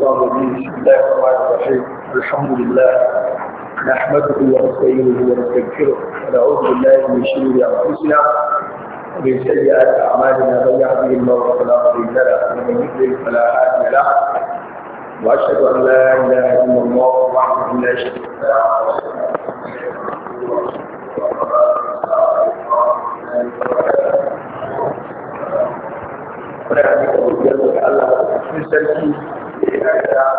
الشيطان الرجيم بسم الله الرحمن الرحيم الحمد لله نحمده ونستعينه ونستغفره ونعوذ بالله من شرور انفسنا ومن سيئات اعمالنا من يهده الله فلا مضل له ومن يضلل فلا هادي له واشهد ان لا اله الا الله وحده لا شريك له wadda ake ƙarfiyar da Allah cikin sarki da ya da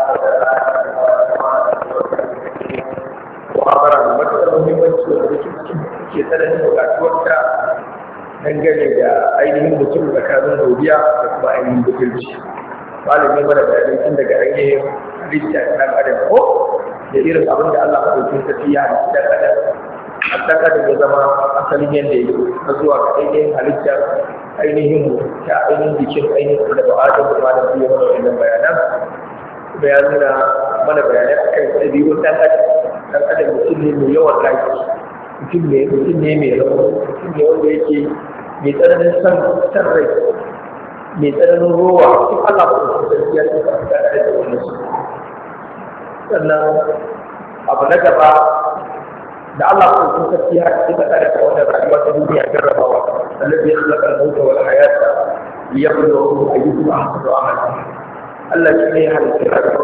mu'amara da matuƙar muhimmanci wanda ke tsananin buƙatuwarta dangane da ainihin mutum tsakanin godiya da kuma ainihin butulci. Malami mana bayanai tun daga ainihin halitta ɗan adam ko da irin abin da Allah maɗaukin sarki ya halitta ɗan adam. A tsaka da ya zama asalin yadda ya yi na zuwa ga ainihin halitta ainihin ta ainihin jikin ainihin da ba'adar da ma da fiye mana wannan bayanan bayanuna mana bayanai a kan ɗabi'un ɗan adam mutum ne mai yawan lafi mutum ne mai rauni mutum ne wanda yake mai tsananin san rai mai tsananin rowa cikin Allah ba da sarki ya ce ka da wannan su sannan abu na gaba da Allah ko sun sarki ya ce ka da wannan rayuwa ta duniya jarrabawa الذي خلق الموت والحياة ليبلوكم أيكم أحسن عملا الله شيء هذا الكلام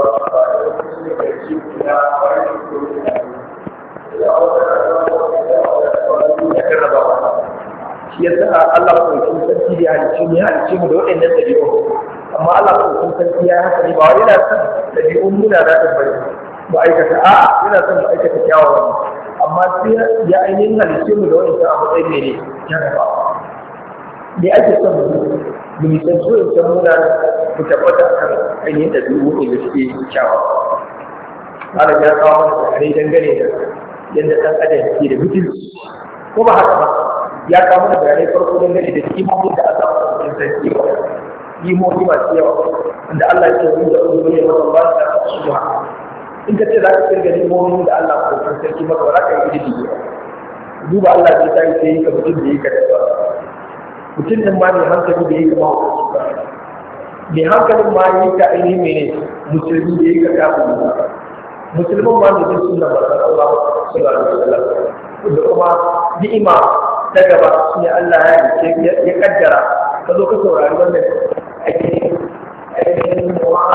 shi yasa Allah ko sun sarki da halicci mu da waɗannan dabi'u amma Allah ko sun sarki ya haka ne ba wai yana son dabi'un muna da tabbari ba aikata yana son mu aikata kyawawan amma sai ya ainihin halittu mu da wani a matsayin ne jarabawa ne ake son mu nisan so in san muna mu tabbata kan ainihin da duk da suke kyawa malam ya kawo mana bayanai dangane da yadda ɗan adam ke da mutunci ko ba haka ba ya kawo mana bayanai farko dangane da kimomin da Allah ya sarki wa kimomi masu yawa wanda Allah ya ce wani da wani ne wanda ba ta subha in ka ce za ka kirga nimomin da Allah ko kan sarki maka ba za ka yi ididi ba duba Allah zai ta yi sai yi ka mutum da yi ka da ba mutum din ma mai hankali da yi ka ma hukunci ba mai hankalin ma yi ka ainihin mene musulmi da yi ka kafin ba musulman ma da zai suna ba san Allah sallallahu alaihi wasallam da kuma ni'ima ta gaba shine Allah ya kaddara ka zo ka saurari wannan ainihin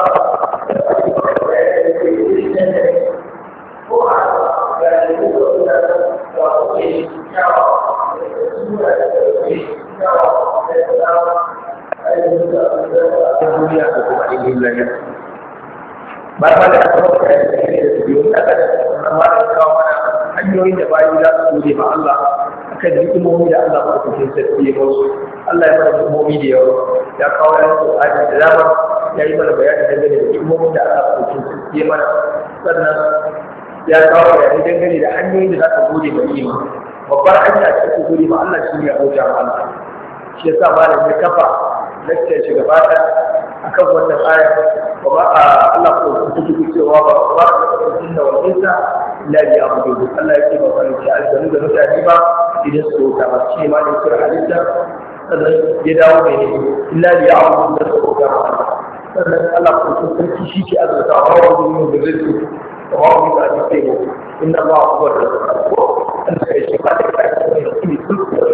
duniya da kuma ainihin lafiya ba ma da aka kawo kayan da ne da su biyu da aka da wannan ma da kawo mana hanyoyin da bayan za su gode ma Allah akan hikimomi da Allah ba cikin sarki ya musu Allah ya mana hikimomi da yawa ya kawo yan Qur'ani da dama ya yi mana bayani dangane da hikimomin da Allah ba cikin sarki ya mana sannan ya kawo bayani dangane da hanyoyin da za ka gode ma ni'ima babbar hanya ce ta gode ma Allah shi ne ya bauta ma Allah shi yasa malam ya kafa lakcin shi gaba ɗaya akan wannan aya ba ba Allah ko kuke cewa ba ba da jinna wal insa la ya'budu Allah yake ba kan shi aljanu da mutane ba idan su ta ba shi ma da sura halitta sannan ya dawo mai ne illa ya'budu da su ga sannan Allah ko sarki shi ke azurta wa wani da rizqi wa wani da ake yi inna Allah huwa ar-razzaq an sai shi ba da kai ne kullu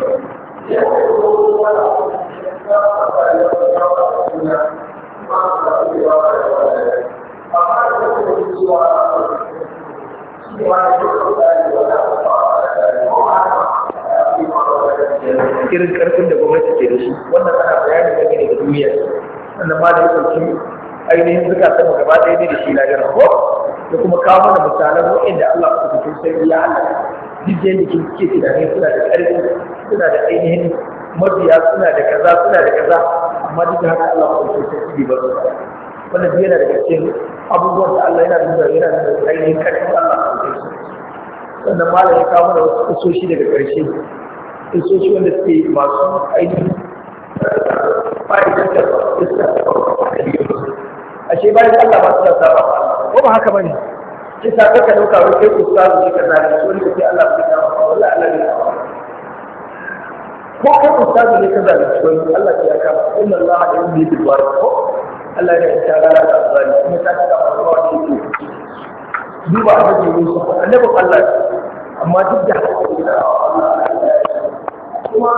irin karfin da gwamnati ke da shi wannan ana bayani dangane da duniya wannan ma da ya ɗauki ainihin zuka sama gaba ɗaya ne da shi lagara ko da kuma kawo mana misalan waɗanda Allah ku fito sai ya halaka duk da yake suke tunani suna da ƙarfi suna da ainihin mabiya suna da kaza amma duk da haka Allah ku fito sai ba su wannan duk yana daga cikin abubuwan da Allah yana da ainihin ƙarfin Allah ku fito sannan malam ya kawo mana wasu kusoshi daga ƙarshe kusoshi wanda suke masu ainihin fa'idar da iska ashe bayan Allah ba su da saba ko ba haka bane sai sa ka dauka wai kai ustazu ne kaza ne so ne sai Allah ya saba wallahi Allah ne ko kai ustazu ne kaza ne so Allah ya kama inna Allah ya yi bidwar ko Allah ya ta gara da azali kuma ta ta ba wa ce duba annabi Yusuf annabi Allah amma duk da haka kuma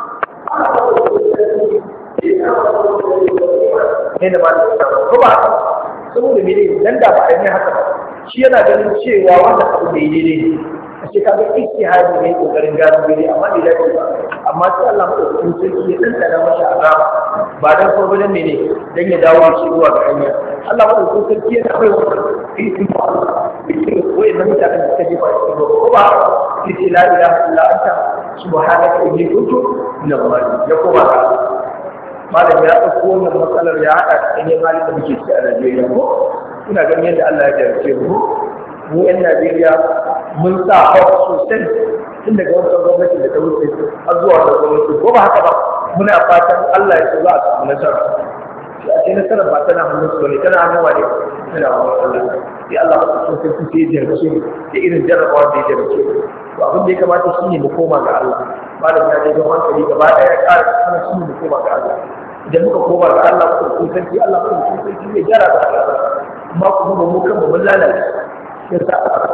ne da ba ta ko ba saboda mene dan da ba a yi haka ba shi yana ganin cewa wannan abu da yi daidai a ce kaga ijtihadi ne kokarin gano daidai amma bai dace ba amma sai Allah madaukakin sarki ya dantana masa azaba ba dan ko bane mene dan ya dawo shi zuwa ga hanya Allah madaukakin sarki yana bai wa cikin wai nan da kan take ba ko ba ce la ilaha illa anta subhanaka inni kuntu min adh-dhalimin ya ko ba malam ya ɗauko wannan matsalar ya haɗa cikin halin da muke ciki a Najeriya ko ina ganin yadda Allah ya jarce mu 'yan Najeriya mun sa hawa sosai tun daga wancan gwamnati da ta wuce har zuwa wannan gwamnati ko ba haka ba muna fatan Allah ya so za a samu nasara shi a ce nasarar ba tana hannun su ne tana hannun wane tana hannun Allah sai Allah ya so sai ku sai jarce da irin jarrabawa da ya jarce to abin da ya kamata shine mu koma ga Allah malam ya je ga hankali gaba ɗaya ya ƙara kana shi mu koma ga Allah idan muka koma ga Allah ko sarki Allah ko sarki zai gyara da Allah amma kuma mu kan mun lalace yasa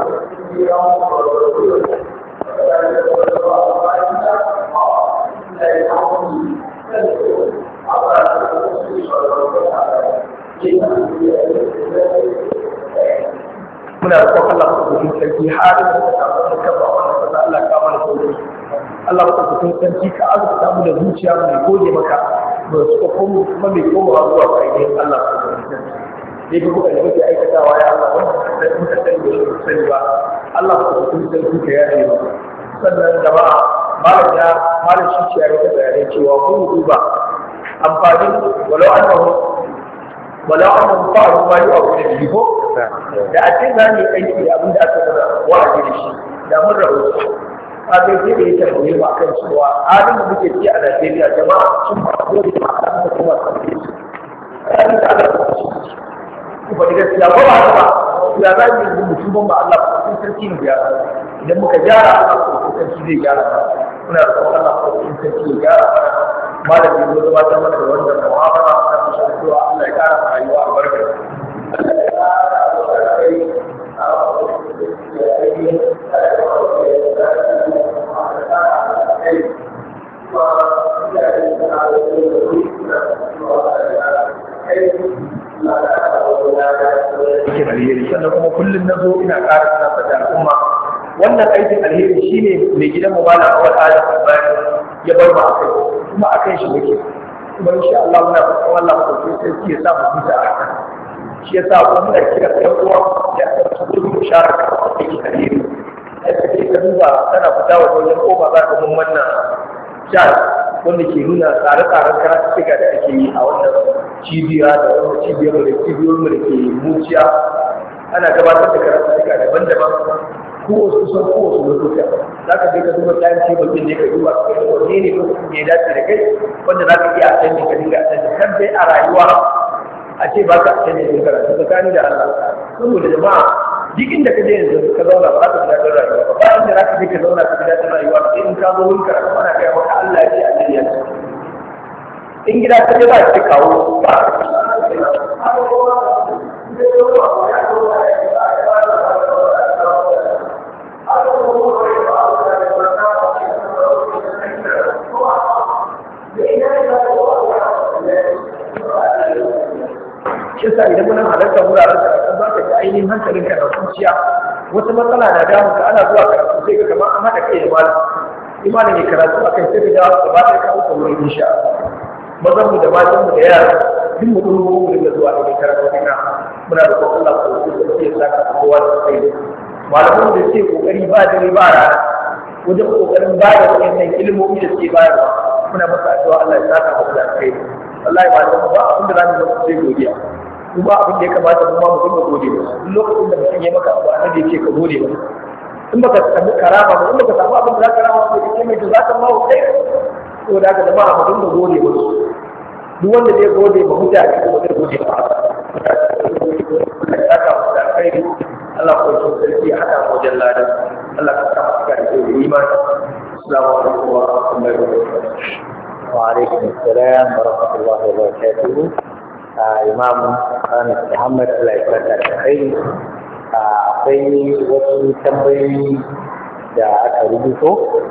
muna da kuma Allah ko sarki har da ka ba wannan Allah ka mana sauki Allah ko sarki ka azurta mu da zuciya mai gode maka ba su ko kuma mai komawa zuwa ga ainihin Allah ko sarki dai ga kuka da kuke aikatawa ya Allah wannan da muka sani da su sani ba Allah ko sarki ka yaye mu sannan jama'a malam shi ce ya rika bayanai cewa kun duba amfanin walau annahu fa'alu ma yu'abu bihi ko da a ce zani aiki da abin da aka fara wa'azi da shi da mun rahoto a bai sai da ya tambaye ba kan cewa halin da muke ci a Najeriya jama'a sun ba ko da ma an kuma tsaye su kan da Allah ku ba gaskiya ba ba ya za mu yi mutum ba Allah ko sun sarki ne ya idan muka gyara Allah ko sarki zai gyara muna da Allah ko sarki ya gyara malami ne da ba ta mana da wannan mu'amala da mu san cewa Allah ya kara rayuwa albarka aikin alheri sannan kuma kullum na zo ina ƙara tunatar da al'umma wannan aikin alheri shine mai gidan mu malam awal adam albani ya bar mu akai kuma akan shi muke kuma insha Allah muna fatan Allah ko sai ya sa mu fita a kan shi yasa ko muna kira ɗan uwa da aka tsoro mu sharaka aikin alheri sai ka duba kana fita wajen kofa za ka mun wannan jihar wanda ke nuna tsare-tsaren karatuka da ake yi a wannan cibiya da wannan cibiyar da cibiyoyin da ke muciya ana gabatar da karatuka daban-daban kowace kusan kowace lokuta za ka je ka duba kayan tebur ɗin ne ka duba ka ga wanne ne lokacin da ya dace da kai wanda za ka iya a ka dinga a canji kan dai a rayuwa a ce ba ka a canji ɗin karatu tsakani da Allah saboda jama'a duk inda ka je yanzu ka zauna ba za ka ji daɗin rayuwa ba inda za ka je ka zauna ka ji daɗin rayuwa sai in ka zo wurin karatu ana gaya maka Allah ya ce a jiya in gida ka je ba ka kawo ba shi sa idan muna halarta wuraren karatu za ka ji ainihin hankalinka na kunciya wata matsala na damu ka ana zuwa karatu sai ka kamar an haɗa kai da malam imanin ne karatu a kai sai ka dawo ka ba ta kawo ka wurin insha mazan mu da matan mu da yara duk mu dun mu da zuwa da karatu kana muna da kokon Allah ko sai ya saka kowa da kai malaman da suke kokari ba dare ba rana wajen kokarin ba da wannan ilimomi da suke bayarwa muna masa addu'a Allah ya saka mu da kai wallahi ba da ba abin da zamu yi sai godiya kuma abin da ya kamata mu ma mu dinga gode ba lokacin da mutum ya maka abu annabi yake ka gode ba in baka samu karama ba in baka samu abin da zaka rama ko kike mai zaka ma wa kai to da ka jama'a mu dinga gode ba duk wanda zai gode ba mutane ko zai gode ba Allah ya mu da kai Allah ko shi sai hada mu jallada Allah ka sa mu ga imani assalamu alaikum wa rahmatullahi wa barakatuh وعليكم السلام ورحمة الله وبركاته Imam Anas Muhammad Allah ya saka da kai. Akwai wasu tambayoyi da aka rubuto,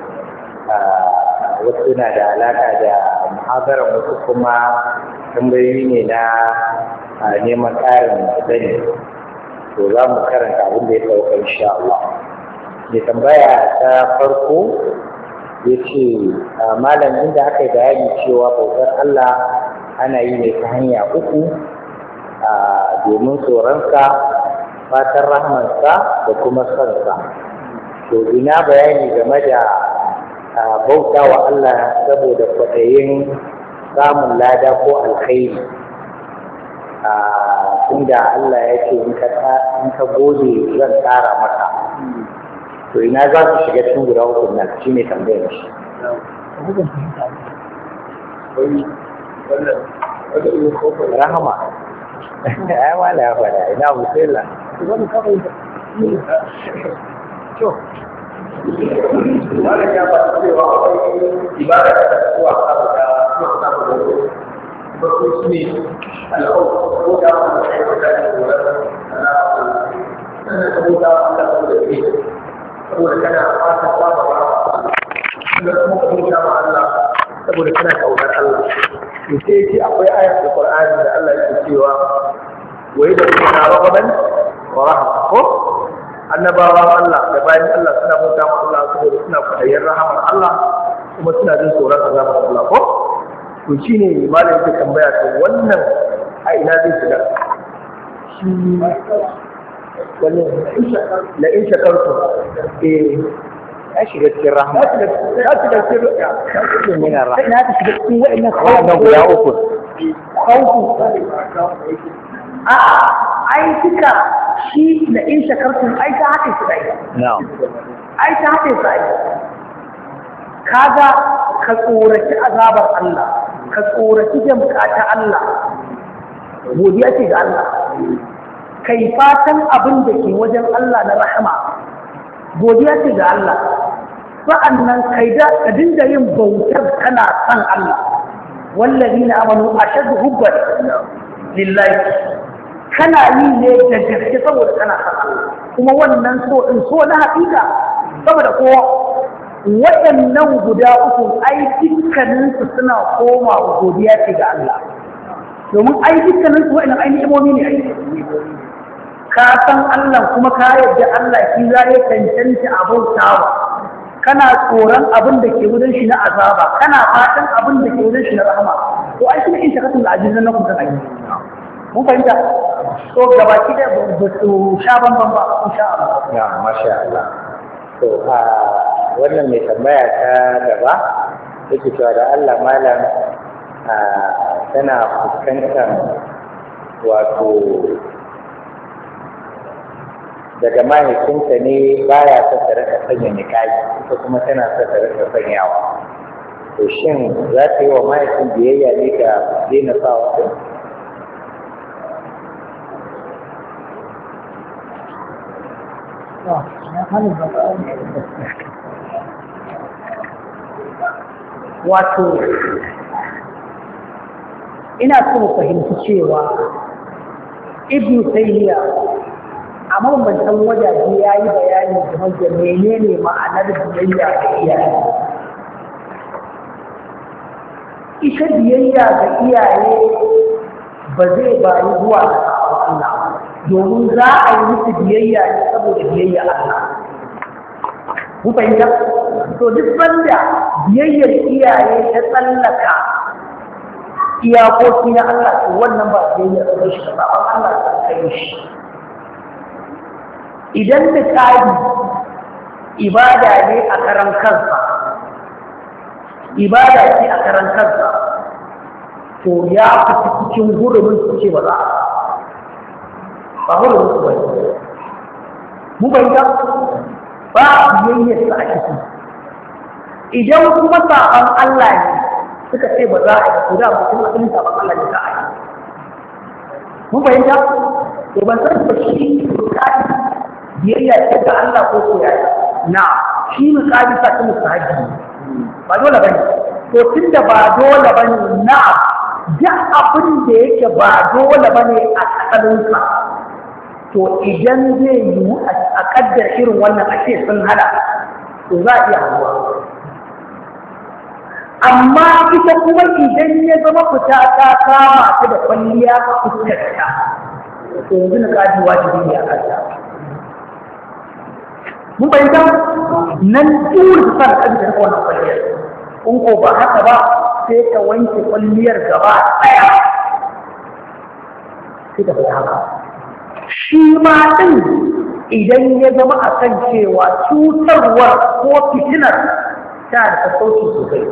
wasu na da alaka da muhazarar, wasu kuma tambayoyi ne na neman ƙarin sani. To za mu karanta abin da ya sauka insha Allah. Mai tambaya ta farko ya ce, malam inda aka yi bayani cewa bautar Allah ana yi ne ta hanya uku, domin tsoronsa, fatan rahmansa da kuma sonsa. To ina bayani game da bauta wa Allah saboda kwaɗayin samun lada ko alkhairi, tunda Allah ya ce in ka gode zan ƙara maka. To ina za su shiga cikin guda uku nan shi ne tambayar shi. Rahama ai wala ya faɗa ina musela wannan ya ba cewa akwai ibada da kuwa saboda kuma saboda ba su ne al'au ko da wani da ya da tsoron sannan saboda Allah saboda ke saboda kana fata saba ba sannan kuma ka bauta ma Allah saboda kana kaunar Allah. to sai ce akwai ayat Qur'ani da Allah yake cewa wa idza kunna ragaban wa rahma ko annabawan Allah da bayan Allah suna bauta ma Allah saboda suna fadayin rahamar Allah kuma suna jin tsoron azabar Allah ko to shine malamin yake tambaya to wannan a ina zai shiga shi wannan la in shakartu ya shiga cikin rahama, ya shiga cikin yana rahama. sai na ta shiga cikin wa'annan Wannan guda uku. Ai duka shi na in shakartun ai ta haɗe su ɗai. Ai ta haɗe su ɗai. Kaga ka tsoraci azabar Allah, ka tsoraci jamka ta Allah, godiya ce ga Allah. Kai fatan abin da ke wajen Allah na rahama, godiya ce ga Allah. Sa'annan kai da ka dinga yin bautar kana san Allah. Wallazina amanu ashaddu hubban lillahi. Kana yi ne da gaske saboda kana san kuma wannan so in so na haƙiƙa saboda kowa waɗannan guda uku ai dukkaninsu suna koma godiya ce ga Allah domin ai dukkaninsu waɗannan ai ni'imomi ne ai ka san Allah kuma ka yarda Allah shi za ya cancanta a bautawa kana tsoron abin da ke wurin shi na azaba kana fatan abin da ke wurin shi na rahama to ai shi ne in shakatul ajizan na kuma kan mun fahimta to gabaki da ba su sha bamban ba insha Allah ya masha Allah to wannan mai tambaya ta gaba yake cewa da Allah malam tana fuskantar wato daga mahaifinta ne baya son ta rika sanya niqabi ita kuma tana son ta rika sanyawa to shin za ta yi wa mahaifin biyayya ne ga daina sawa din wato ina so mu fahimci cewa ibnu taymiya a mabambantan wajaje ya yi bayani game da menene ma'anar biyayya ga iyaye ita biyayya ga iyaye ba zai bayi zuwa ga sabon Allah domin za a yi musu biyayya ne saboda biyayya Allah ku fahimta to duk banda biyayyar iyaye ta tsallaka iyakoki na Allah to wannan ba biyayya ga shi ba Allah ta kai shi idan misali ibada ne a karan kansa ibada ce a karan kansa to ya fita cikin hurumin su ce ba za a ba hurumin su ba mu bai ga ba biyayyar sa a ciki idan kuma saban Allah ne suka ce ba za a yi ko da mutum asalin saban Allah ne za a yi mu bai ga to ban san ba shi biyayya ce ga Allah ko koyaya na shi misali ta kuma sahabi ba dole bane to tunda ba dole bane na duk abin da yake ba dole ba ne a asalinsa to idan zai yi a kaddar irin wannan ake sun hada to za a iya hawa amma ita kuma idan ya zama fita ta kama ta da kwalliya a fuskarta to yanzu na kaji wajibi ne a kanta mun bayyana nan dole su sa kaji da wannan kwalliyar in ko ba haka ba sai ta wanke kwalliyar gaba ɗaya sai ta fita haka shi ma ɗin idan ya zama a kan cewa cutarwar ko fitinar ta da sassauci sosai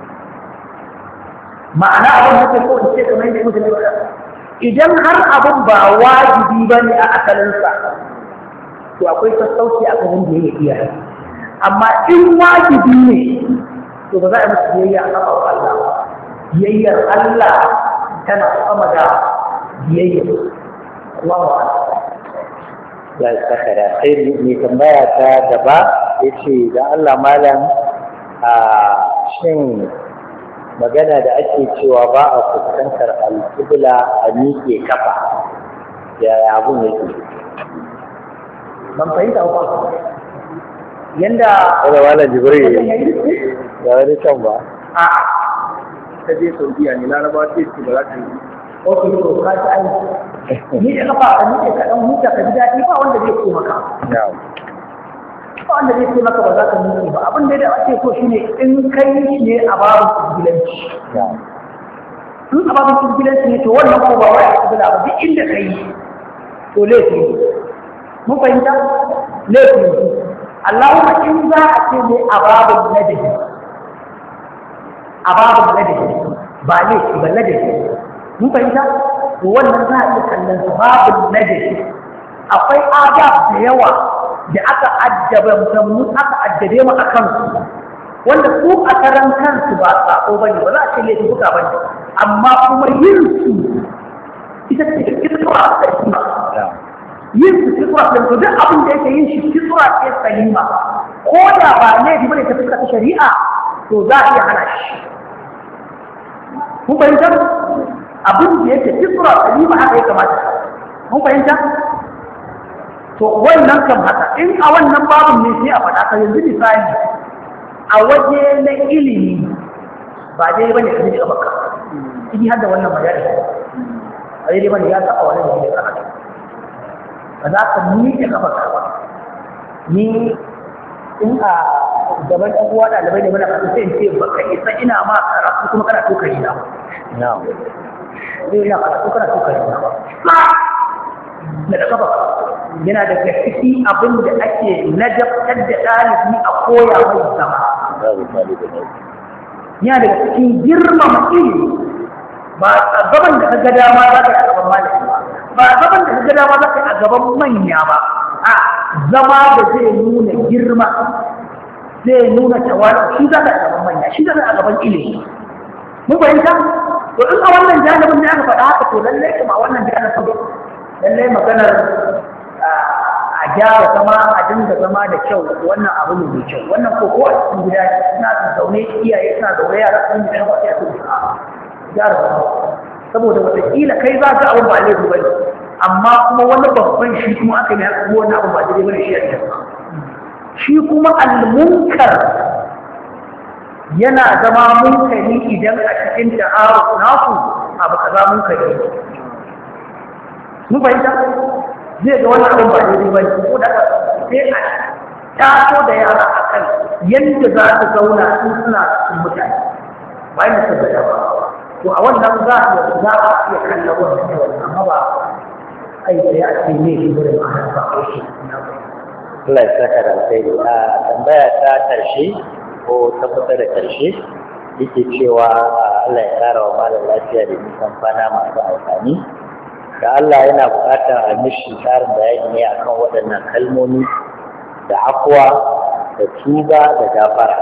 ma'ana abin da ke so in ce kamar yadda mutum ya idan har abin ba wajibi ba ne a asalinsa to akwai sassauci a kan da ya iya amma in wajibi ne to ba za a musu biyayya a kafa wa Allah ba biyayyar Allah tana sama da biyayyar Allahu akbar ya saka da sai mai tambaya ta gaba yace dan Allah malam a shin magana da ake cewa ba a fuskantar alƙibla a miƙe kafa yaya abun yake ban fahimta ba yanda wanda malam Jibril da wani can ba a ta je Saudiya ne Laraba ce ba za ta yi ok to ka ji ai ni da kafa ka ni ka dan huta ka ji daɗi ba wanda zai ce maka ba wanda zai ce maka ba za ka nufi ba abin da ake so shine in kai ne a babin kubilanci in a babin kubilanci ne to wannan ko ba wai a kubila ba duk inda kai to laifi ne mun fahimta laifi ne Allahumma in za a ce ne a babin ladabi ba laifi ba ladabi mun fahimta to wannan za a iya kallon babin ladabi akwai adab da yawa da aka addabe mu a kansu wanda su a karan kansu ba sako bane ba za a ce laifi buka bane amma kuma yin su ita ce kisra salima yin su kisra salima to duk abin da yake yin shi kisra ce salima ko da ba laifi bane ta fuska ta shari'a to za a iya hana shi mun fahimta abin da yake kisra salima haka ya kamata mun fahimta to wannan kan haka in a wannan babin ne sai a faɗa ka yanzu misali a waje na ilimi ba dai bane ka ji baka in har da wannan magana a dai bane ya saba wannan da ya saka ba za ka miƙe kafa ba ni in a gaban ɗan uwa ɗalibai ne mana kasu sai in ce baka isa ina ma karatu kuma kana tokari na ba na'am ina karatu kana tokari na ba da kafa yana da ciki abin da ake najabtar da ɗalibi a koya mai zama yana da cikin girmama ilimi ba a gaban da ka ga dama za ka yi a gaban malami ba a gaban da ka ga dama za ka yi a gaban manya ba a zama da zai nuna girma zai nuna tawali shi za ka yi a gaban manya shi za ka yi a gaban ilimi mun fahimta to in a wannan janibin ne aka faɗa haka to lallai kuma a wannan janibin lallai maganar a gyara zama a dinga zama da kyau wannan abu ne mai kyau wannan ko a cikin gida suna zaune iyaye suna zaune yara sun yi ba sai a tuka gyara zama saboda wataƙila kai za ka abin ba laifi ba ne amma kuma wani babban shi kuma aka yi haka wani abu ba daidai ba ne shi a gidan shi kuma almunkar yana zama munkari idan a cikin ta'aruf naku abu kaza munkari mun fahimta zai ga wani abin ba daidai ba ne ko da sai a taso da yara a kan yadda za su zauna in suna cikin mutane bayan da su gada ba to a wannan za a iya kallon wannan yawan amma ba ai da ya ce ne shi wurin ma'ana ba a shi Allah ya saka da alkhairi a tambaya ta karshe ko ta kusa da karshe yake cewa Allah ya kara wa malam lafiya da nisan kwana masu amfani da Allah yana buƙatar a mishi tsarin bayani ne akan waɗannan kalmomi da akwa da tuba da gafara.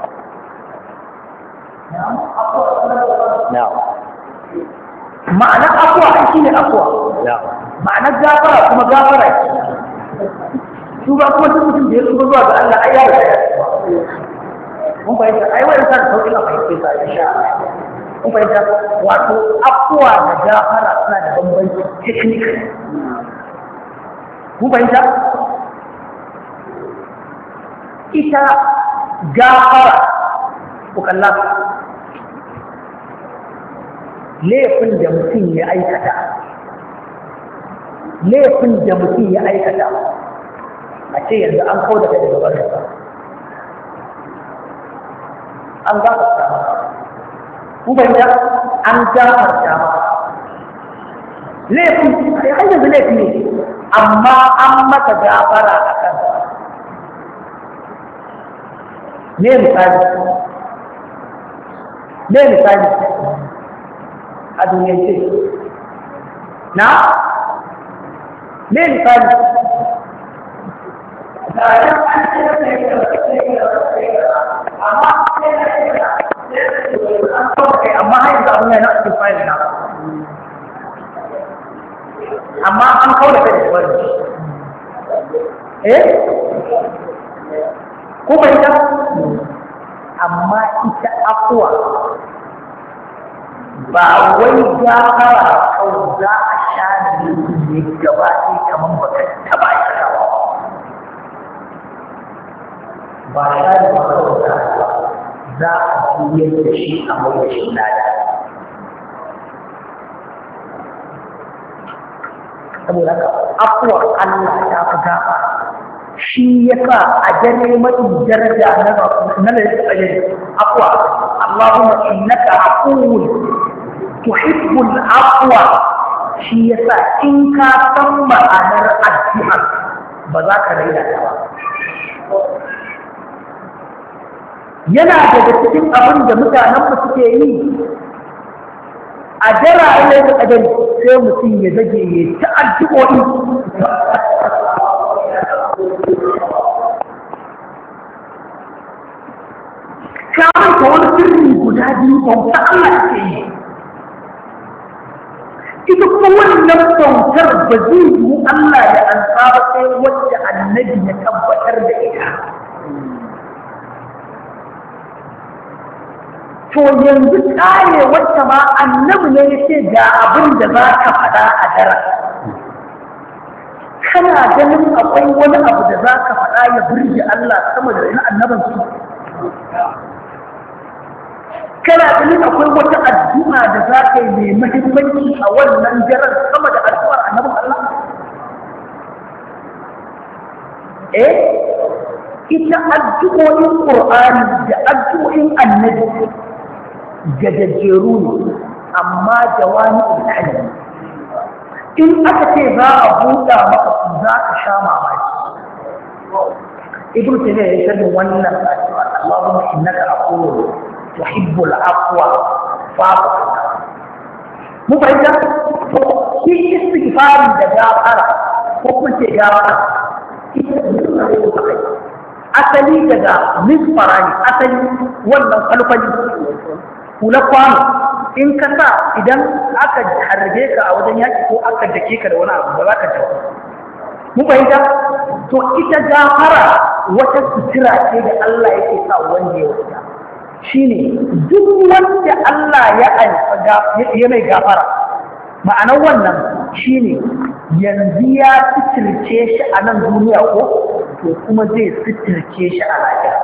Ma'anar akwa shi ne akwa. Ma'anar gafara kuma gafara ce. Tuba kuma duk mutum da ya tuba zuwa ga Allah ai ya riga ya tuba. Mun fahimta ai wani sa da sauƙin a fahimce sa insha Allah. kun fahimta wato afuwa da gafara suna da bambanci technical kun fahimta ita gafara ku kalla laifin da mutum ya aikata a ce yanzu an kawo da kai daga barinsa an gafarta maka kun fahimta an gafarta maka laifin sai har yanzu laifi ne amma an maka gafara a kan me misali a duniyance na me misali amma har yanzu abin yana cikin fayil na amma an kawo da kai da wani ko bai ta amma ita afuwa ba wai gafara kawai za a sha ne gaba ɗaya kamar baka taɓa shakawa ba sha da kawai za a juyar da shi a mai shi lada saboda haka afuwar Allah ta fi gafa shi ya sa a gane mafi daraja na lalata afuwa Allahumma innaka afuwun tuhibbul afwa shi ya sa in ka san ma'anar addu'a ba za ka raina ta ba yana daga cikin abin da mutanenmu suke yi a jarayen da kadari sai mutum ya zage ya ta addu'o'i ka manta wani sirri guda biyu bauta Allah ke yi ita kuma wannan bautar ba zai yi Allah ya ansa ba sai wacce annabi ya tabbatar da ita to yanzu kare wacce ma annabi ne ya ce ga abin da za ka faɗa a daren kana ganin akwai wani abu da za ka faɗa ya burge Allah sama da ina annaban su kana ganin akwai wata addu'a da za ka yi mai muhimmanci a wannan daren sama da addu'ar annabin Allah ita addu'o'in Qur'ani da addu'o'in annabi gajajjeru ne amma jawami'ul kalim in aka ce za a buɗa maka su za ka sha mamaki ibnu taymiya ya shaɗin wannan addu'a Allahumma innaka afuwwun tuhibbul afwa fa'fu anna mu fahimta to shi istighfari da gafara ko kuma ce gafara asali daga misfara ne asali wannan kalfali kula kwano in ka sa idan aka harbe ka a wajen yaki ko aka dake ka da wani abu ba za ka jawo mun fahimta to ita gafara wata sutura ce da Allah yake sa wanda ya wuta shine duk wanda Allah ya mai gafara ma'anar wannan shine yanzu ya suturce shi a nan duniya ko to kuma zai suturce shi a lahira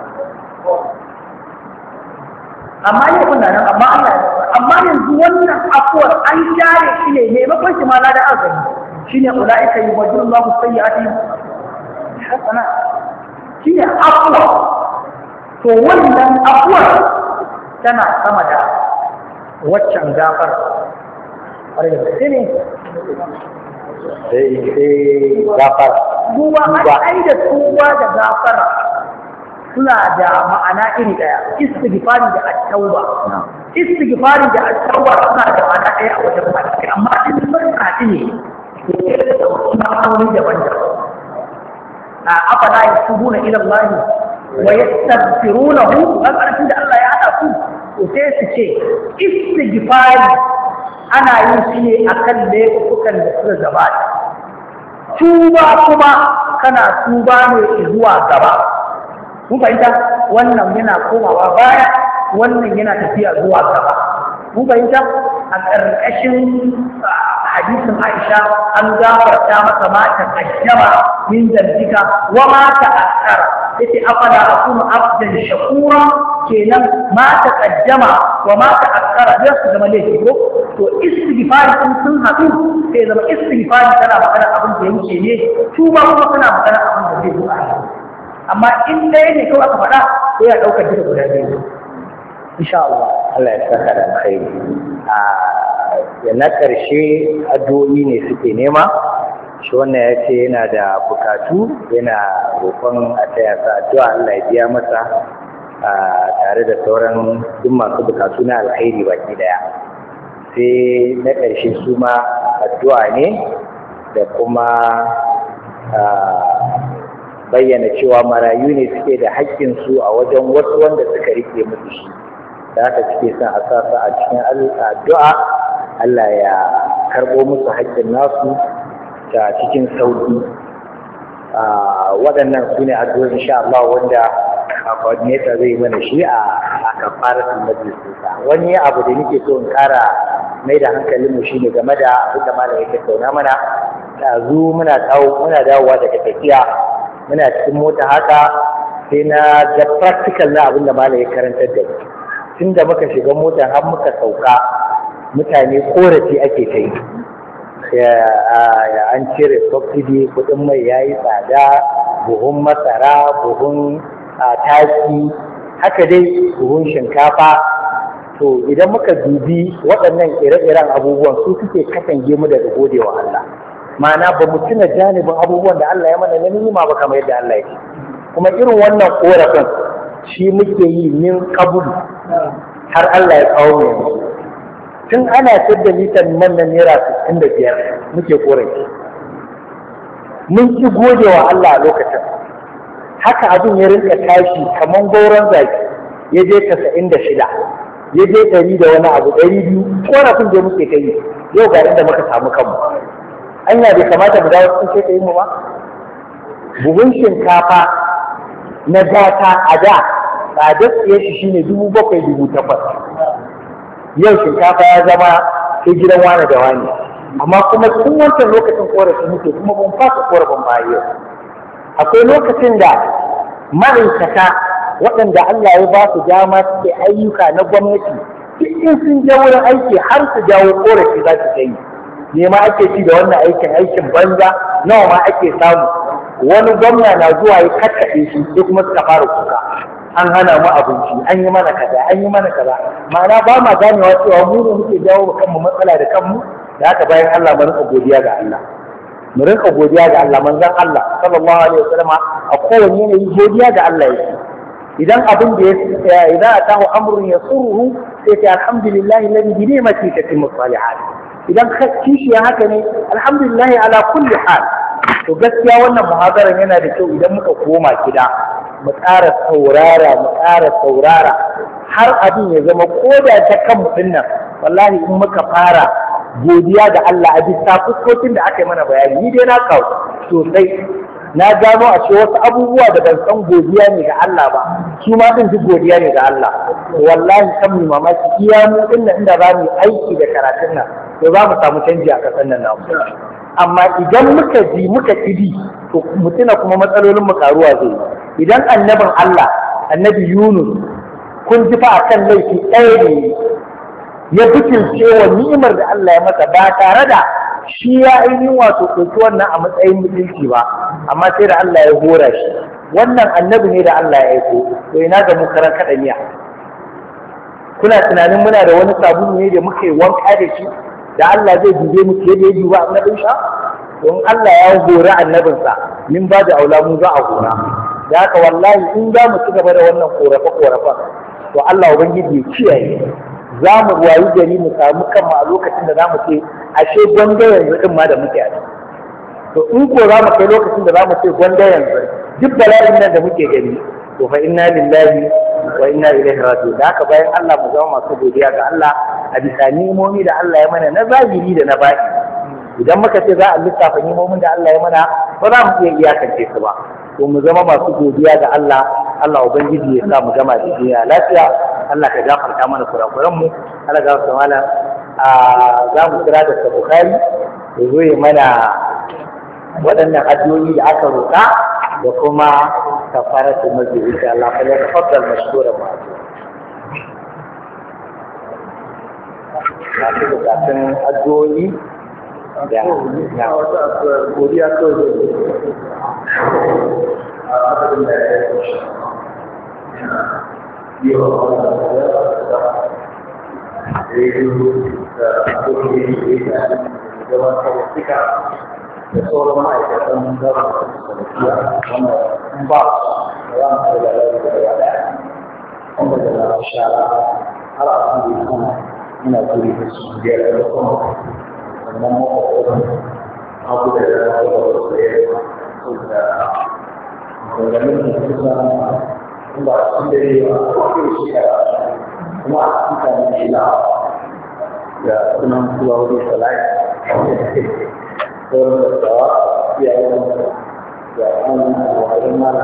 amma ya kuna nan amma yanzu wannan afuwar an share shi ne maimakon shi ma ladan azumi shine ulaika yubaddilu Allahu sayyi'atihim hasana shine afuwa to wannan afuwar tana sama da waccan gafar sai gafar duba ai da tuba da gafara suna da ma'ana iri daya istighfari da at-tauba istighfari da at-tauba suna da ma'ana daya a wajen malami amma in sun haɗu ne to suna ma'anoni daban-daban afala yatubuna ila Allah wa yastaghfirunahu alƙarfin da Allah ya haɗa su to sai su ce istighfari ana yin shi ne akan laifukan da suka gabata tuba kuma kana tuba ne zuwa gaba mun fahimta wannan yana komawa baya wannan yana tafiya zuwa gaba mun fahimta a ƙarƙashin hadisin Aisha an gafarta masa mata kaddama min zambika wa mata akara yace afala akunu abdan shakura kenan mata kaddama wa mata akara da su zama laifi ko to istighfar sun haɗu sai zama istighfar tana magana abin da yake ne tuba kuma tana magana abin da zai zo a yi amma in ɗaya ne kawai aka faɗa sai ya ɗaukar duka guda biyu insha Allah Allah ya saka da alkhairi na ƙarshe addu'o'i ne suke nema shi wannan ya ce yana da bukatu yana roƙon a taya sa addu'a Allah ya biya masa tare da sauran duk masu bukatu na alkhairi baki daya sai na ƙarshe su ma addu'a ne da kuma bayyana cewa marayu ne suke da haƙƙinsu a wajen wasu wanda suka rike musu shi da haka suke son a sa su a cikin addu'a Allah ya karɓo musu haƙƙin nasu ta cikin sauƙi. Waɗannan su ne addu'o'i insha Allah wanda coordinator zai mana shi a kafaratul majlis. Wani abu da nake so in ƙara mai da hankalinmu shine game da abin da malam yake tauna mana. Yanzu muna dawowa daga tafiya muna cikin mota haka sai na ga practical na abin da malam ya karantar da mu. Tun da muka shiga mota har muka sauka mutane korafi ake ta yi an cire subsidy kudin mai ya yi tsada buhun masara buhun taki haka dai buhun shinkafa to idan muka dubi waɗannan ire-iren abubuwan su suke katange mu daga godewa Allah ma'ana ba mu tuna janibin abubuwan da Allah ya mana na nima ba kamar yadda Allah ya ce kuma irin wannan korafin shi muke yi min kabulu har Allah ya kawo mu yanzu tun ana da litan man na naira 65 muke korafi mun ki gode wa Allah a lokacin haka abin ya rinka tashi kaman gauron zaki ya je 96 ya je 100 da wani abu 200 korafin da muke kai yau ga inda muka samu kanmu anya bai kamata mu dawo cikin kai mu ba buhun shinkafa na data a da tsadar tsaye shi shine 7,000-8,000 yau shinkafa ya zama sai gidan wane da wani amma kuma tun wancan lokacin korafin muke kuma ban fasa korafin ba yau akwai lokacin da ma'aikata waɗanda Allah ya ba su dama suke ayyuka na gwamnati duk in sun je wurin aiki har su jawo korafi za su kai ne ma ake ci da wannan aikin banza nawa ma ake samu wani gwamna na zuwa ya kakkaɓe shi sai kuma suka fara kuka an hana mu abinci an yi mana kaza ma'ana ba ma ganewa cewa mu ne muke jawo kanmu matsala da kanmu da haka bayan Allah mu rinka godiya ga Allah manzon Allah sallallahu alaihi wasallam a kowane yanayi godiya ga Allah yake idan abin da ya idan atahu amrun yasuruhu sai ta alhamdulillahi alladhi bi ni'mati tatimmu salihat idan kishi haka ne alhamdulillahi ala kulli hal to gaskiya wannan muhadaran yana da kyau idan muka koma gida mu ƙara saurara har abin ya zama koda ta kan mutum nan wallahi in muka fara godiya ga Allah a bisa fuskokin da aka yi mana bayani ni dai na kawo sosai na gano a ce wasu abubuwa da ban san godiya ne ga Allah ba su ma din duk godiya ne ga Allah wallahi kan mu mamaki iya mu din nan inda za mu aiki da karatun nan to za mu samu canji a kasan nan namu amma idan muka kidi to mutuna kuma matsalolin mu karuwa zai idan annabin Allah annabi Yunus kun ji fa akan laifi ɗaya ne ya butulce wa ni'imar da Allah ya masa ba tare da shi ya ainihin wato ɗauki wannan a matsayin mutunci ba amma sai da Allah ya hora shi wannan annabi ne da Allah ya aiko to ina ga mu karan kada miya kuna tunanin muna da wani sabulu ne da muke wanka da shi da Allah zai dube mu fiye da ya duba annabin sa don Allah ya hora annabinsa min ba da aula mu za a hora da haka wallahi in za mu ci gaba da wannan korafe-korafen to Allah ubangiji ya kiyaye za mu wayi gari mu samu kanmu a lokacin da za mu ce ashe gwanda yanzu din ma da muke a to in ko za mu kai lokacin da za mu ce gwanda yanzu duk bala'in nan da muke gani to fa inna lillahi wa inna ilaihi raji'un da haka bayan Allah mu zama masu godiya ga Allah a bisa ni'imomi da Allah ya mana na zahiri da na baki idan muka ce za a lissafa ni'imomin da Allah ya mana ba za mu iya iyakance su ba to mu zama masu godiya ga Allah Allah ubangiji ya sa mu gama da duniya lafiya Allah ka gafarta mana kurakuran mu Allah gafarta mana za mu kira da Bukhari ya zo ya mana waɗannan addu'o'i da aka roƙa da kuma kafaratul masjid insha Allah fa ya tafaddal mashkura ma masu bukatun addu'o'i da na wata godiya kawai a madadin da ya yi wa wanda ya yi da abokin da ya gabatar da suka da sauran ma'aikatan zama da salafiya wanda in ba da za mu kai da lalata da yawa daya wanda da na shara har abin da ya kuma muna kuri da su biyar da kuma sannan makwakwakwakwa abu da ya zama da wasu da ya zama da maganganun da su zama in ba su da yi ba kwakwai shekara kuma a cikin kanin shila da sunan kuwa wuri salai sauran da tsawa iyayen da hannun wajen mara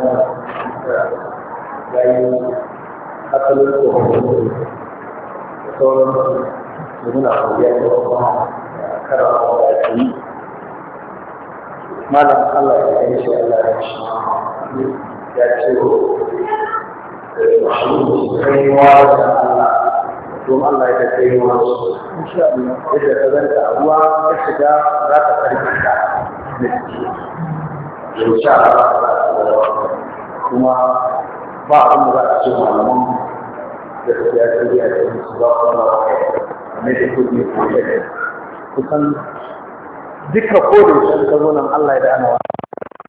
ya yi asalin tsohon da sauran da muna koriya da kuma karawa da ake yi malam Allah ya yi shi Allah ya shi ya ce kaiwa da Allah don Allah ya kai wasu yadda ka zanta a ruwa ka shiga za ka karfi ka da ciki insha Allah kuma ba abin da za a ce malaman da su ya ce ya ce su ba kuma ne da kudi ko da kusan duka kodin ka zo nan Allah ya da ana wani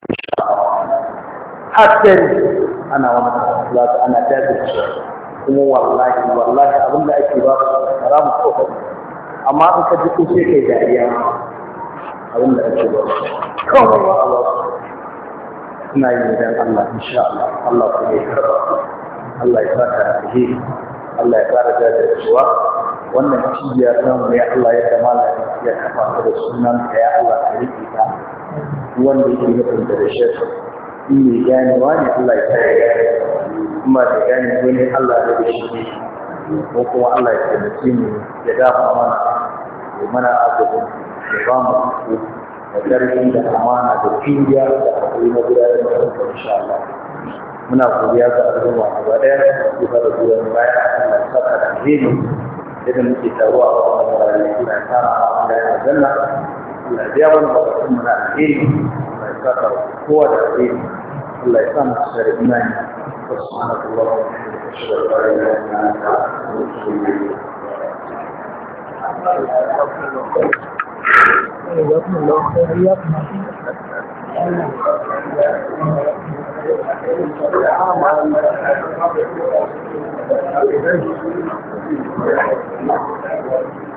hatta ana wani za ka ana jajirce kuma wallahi abinda ake ba su haramu kawai amma in ka ji kuce kai dariya abinda ake ba su kawai ba a ba su suna yi idan Allah insha Allah Allah kuma ya karba Allah ya fata alheri Allah ya fara jajircewa wannan cibiya ta mu ya Allah ya kamala ya kafa ta da sunan ka ya Allah ka rike ta wanda yake nufin da shi in ne ganewa ne Allah ya kare kuma da gane wani Allah da shi ko kuma Allah ya taimake mu ya dafa mana ya mana azabin ya ba mu iko da ƙarfi da amana da kiriya da hakuri na gudanar da kanka insha Allah muna godiya ga al'umma gaba ɗaya da ba da goyon baya Allah ya saka da alheri idan muke taruwa a wannan wurare suna tara a da aljanna Allah ya biya mana bukatun mu na alheri Allah ya saka kowa da alheri Allah ya sa mu da imani سبحانك اللهم وبحمدك اشهد ان لا اله الا انت جزاكم الله خير حياكم